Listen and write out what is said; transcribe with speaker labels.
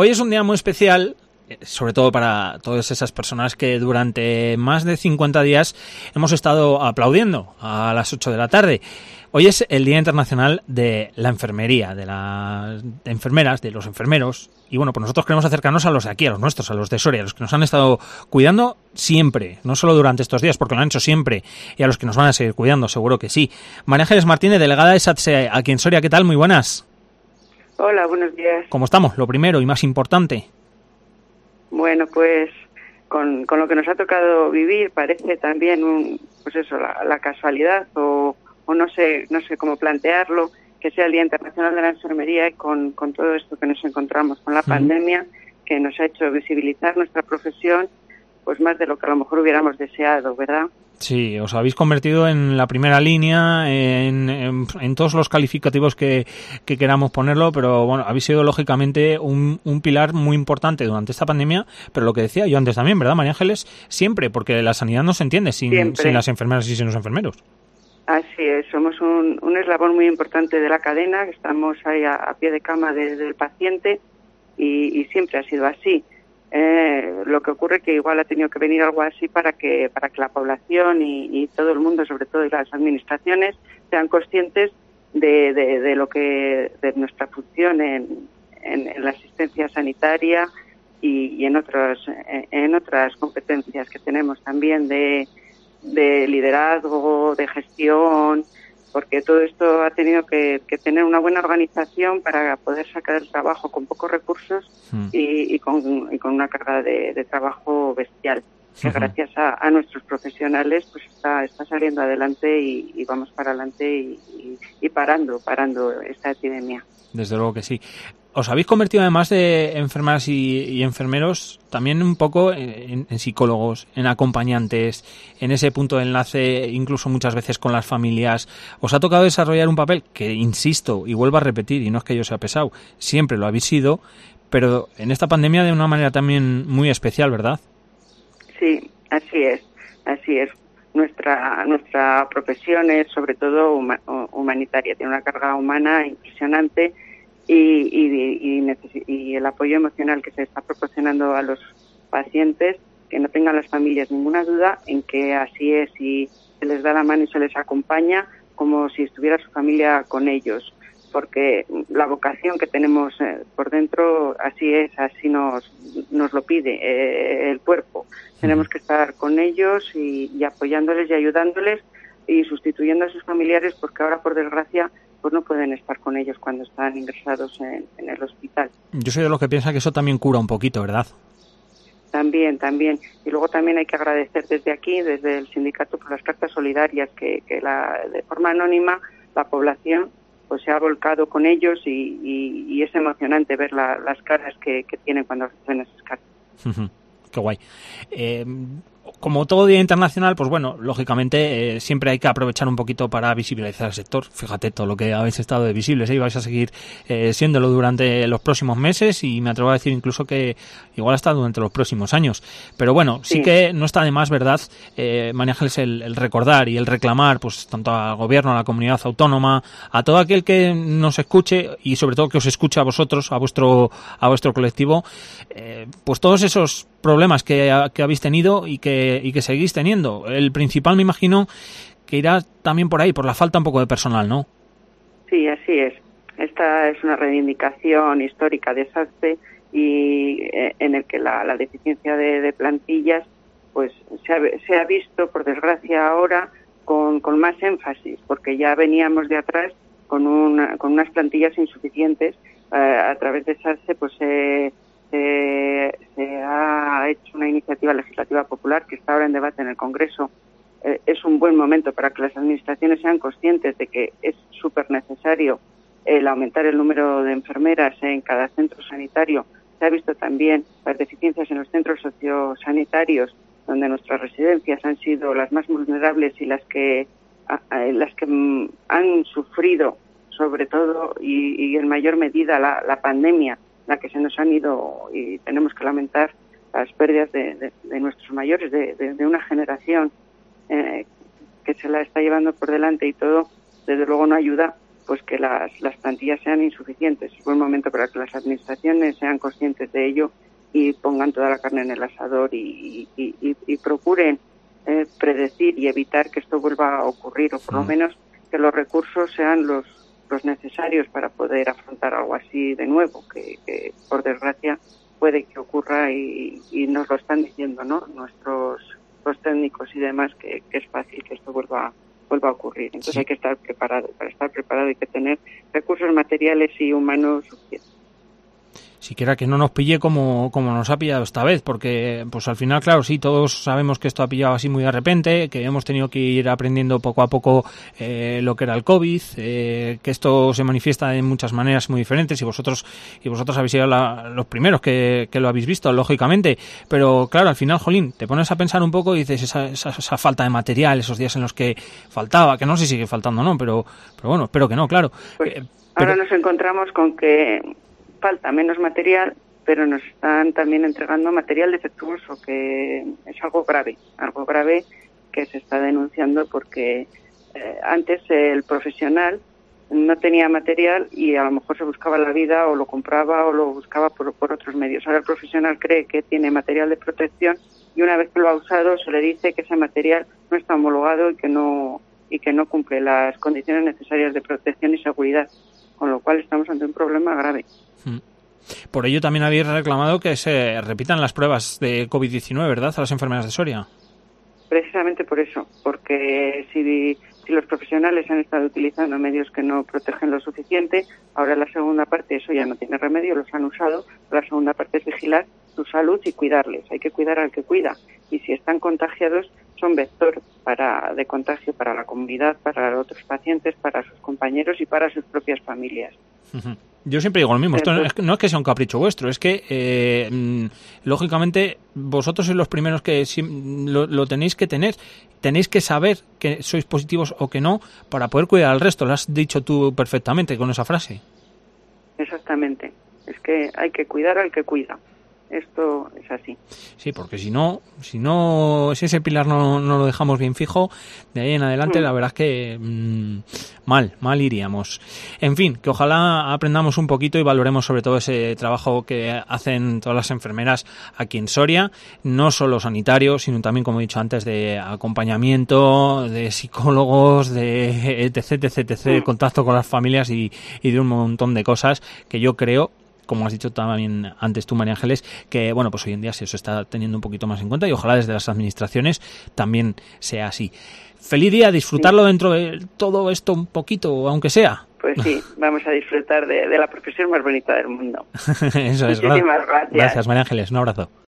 Speaker 1: Hoy es un día muy especial, sobre todo para todas esas personas que durante más de 50 días hemos estado aplaudiendo a las 8 de la tarde. Hoy es el Día Internacional de la Enfermería, de las enfermeras, de los enfermeros. Y bueno, pues nosotros queremos acercarnos a los de aquí, a los nuestros, a los de Soria, a los que nos han estado cuidando siempre, no solo durante estos días, porque lo han hecho siempre, y a los que nos van a seguir cuidando, seguro que sí. María Ángeles Martínez, delegada de SATSE aquí en Soria, ¿qué tal? Muy buenas.
Speaker 2: Hola, buenos días.
Speaker 1: ¿Cómo estamos? Lo primero y más importante.
Speaker 2: Bueno, pues con lo que nos ha tocado vivir parece también la casualidad o no sé cómo plantearlo, que sea el Día Internacional de la Enfermería y con todo esto que nos encontramos con la pandemia, que nos ha hecho visibilizar nuestra profesión pues más de lo que a lo mejor hubiéramos deseado, ¿verdad?
Speaker 1: Sí, os habéis convertido en la primera línea, en todos los calificativos que queramos ponerlo, pero bueno, habéis sido lógicamente un pilar muy importante durante esta pandemia, pero lo que decía yo antes también, ¿verdad, María Ángeles? Siempre, porque la sanidad no se entiende sin las enfermeras y sin los enfermeros.
Speaker 2: Así es, somos un eslabón muy importante de la cadena, estamos ahí a pie de cama del paciente y siempre ha sido así. Lo que ocurre que igual ha tenido que venir algo así para que la población y todo el mundo, sobre todo las administraciones, sean conscientes de lo que de nuestra función en la asistencia sanitaria y en otras competencias que tenemos también de liderazgo, de gestión, porque todo esto ha tenido que tener una buena organización para poder sacar el trabajo con pocos recursos y con una carga de trabajo bestial, que gracias a nuestros profesionales pues está saliendo adelante y vamos para adelante y parando esta epidemia.
Speaker 1: Desde luego que sí. Os habéis convertido, además de enfermeras y enfermeros, también un poco en psicólogos, en acompañantes, en ese punto de enlace, incluso muchas veces con las familias. Os ha tocado desarrollar un papel que, insisto, y vuelvo a repetir, y no es que yo sea pesado, siempre lo habéis sido, pero en esta pandemia de una manera también muy especial, ¿verdad?
Speaker 2: Sí, así es. Nuestra profesión es sobre todo humanitaria, tiene una carga humana impresionante y el apoyo emocional que se está proporcionando a los pacientes, que no tengan las familias ninguna duda en que así es, y se les da la mano y se les acompaña como si estuviera su familia con ellos, porque la vocación que tenemos por dentro así es, así nos lo pide el cuerpo. Tenemos que estar con ellos y apoyándoles y ayudándoles y sustituyendo a sus familiares, porque ahora, por desgracia, pues no pueden estar con ellos cuando están ingresados en el hospital.
Speaker 1: Yo soy de los que piensa que eso también cura un poquito, ¿verdad?
Speaker 2: También. Y luego también hay que agradecer desde aquí, desde el sindicato, por las cartas solidarias que de forma anónima la población pues se ha volcado con ellos y es emocionante ver las caras que tienen cuando reciben esas cartas.
Speaker 1: Qué guay. Como todo día internacional, pues bueno, lógicamente siempre hay que aprovechar un poquito para visibilizar el sector. Fíjate todo lo que habéis estado de visibles, y vais a seguir siéndolo durante los próximos meses, y me atrevo a decir incluso que igual hasta durante los próximos años. Pero bueno, sí que no está de más, ¿verdad, María Ángeles, el recordar y el reclamar, pues tanto al gobierno, a la comunidad autónoma, a todo aquel que nos escuche, y sobre todo que os escuche a vosotros, a vuestro colectivo, pues todos esos problemas que habéis tenido y que seguís teniendo. El principal, me imagino, que irá también por ahí, por la falta un poco de personal, ¿no?
Speaker 2: Sí, así es. Esta es una reivindicación histórica de SATSE y en el que la deficiencia de plantillas pues se ha visto, por desgracia, ahora con más énfasis, porque ya veníamos de atrás con unas plantillas insuficientes. A través de SATSE pues se ha hecho una iniciativa legislativa popular que está ahora en debate en el Congreso. Es un buen momento para que las administraciones sean conscientes de que es súper necesario el aumentar el número de enfermeras en cada centro sanitario. Se ha visto también las deficiencias en los centros sociosanitarios, donde nuestras residencias han sido las más vulnerables y las que han sufrido sobre todo y en mayor medida la pandemia, la que se nos han ido, y tenemos que lamentar las pérdidas de nuestros mayores, de una generación que se la está llevando por delante, y todo, desde luego, no ayuda pues que las plantillas sean insuficientes. Es buen momento para que las administraciones sean conscientes de ello y pongan toda la carne en el asador y procuren predecir y evitar que esto vuelva a ocurrir, o por lo menos que los recursos sean los necesarios para poder afrontar algo así de nuevo, que por desgracia puede que ocurra y nos lo están diciendo, ¿no?, los técnicos y demás, que es fácil que esto vuelva a ocurrir. Entonces hay que estar preparado. Para estar preparado hay que tener recursos materiales y humanos suficientes.
Speaker 1: Siquiera que no nos pille como nos ha pillado esta vez, porque pues al final, claro, sí, todos sabemos que esto ha pillado así muy de repente, que hemos tenido que ir aprendiendo poco a poco lo que era el COVID, que esto se manifiesta de muchas maneras muy diferentes, y vosotros habéis sido los primeros que lo habéis visto, lógicamente, pero claro, al final, jolín, te pones a pensar un poco y dices esa falta de material, esos días en los que faltaba, que no sé si sigue faltando o no, pero bueno, espero que no, claro.
Speaker 2: Pues ahora nos encontramos con que falta menos material, pero nos están también entregando material defectuoso, que es algo grave que se está denunciando, porque antes el profesional no tenía material y a lo mejor se buscaba la vida, o lo compraba o lo buscaba por otros medios. Ahora el profesional cree que tiene material de protección y una vez que lo ha usado se le dice que ese material no está homologado y que no cumple las condiciones necesarias de protección y seguridad, con lo cual estamos ante un problema grave.
Speaker 1: Por ello también habéis reclamado que se repitan las pruebas de COVID-19, ¿verdad?, a las enfermeras de Soria.
Speaker 2: Precisamente por eso, porque si los profesionales han estado utilizando medios que no protegen lo suficiente, ahora la segunda parte, eso ya no tiene remedio, los han usado, la segunda parte es vigilar su salud y cuidarles. Hay que cuidar al que cuida, y si están contagiados son vector de contagio para la comunidad, para otros pacientes, para sus compañeros y para sus propias familias.
Speaker 1: Uh-huh. Yo siempre digo lo mismo, esto no es que sea un capricho vuestro, es que lógicamente vosotros sois los primeros que lo tenéis que tener, tenéis que saber que sois positivos o que no para poder cuidar al resto. Lo has dicho tú perfectamente con esa frase.
Speaker 2: Exactamente, es que hay que cuidar al que cuida. Esto es así.
Speaker 1: Sí, porque si ese pilar no lo dejamos bien fijo, de ahí en adelante la verdad es que mal iríamos. En fin, que ojalá aprendamos un poquito y valoremos sobre todo ese trabajo que hacen todas las enfermeras aquí en Soria, no solo sanitario, sino también, como he dicho antes, de acompañamiento, de psicólogos, de etc, contacto con las familias y de un montón de cosas que yo creo, como has dicho también antes tú, María Ángeles, que bueno, pues hoy en día se está teniendo un poquito más en cuenta, y ojalá desde las administraciones también sea así. Feliz día, disfrutarlo dentro de todo esto un poquito, aunque sea.
Speaker 2: Pues sí, vamos a disfrutar de la profesión más bonita del mundo.
Speaker 1: Eso es.
Speaker 2: Muchísimas gracias.
Speaker 1: Gracias, María Ángeles, un abrazo.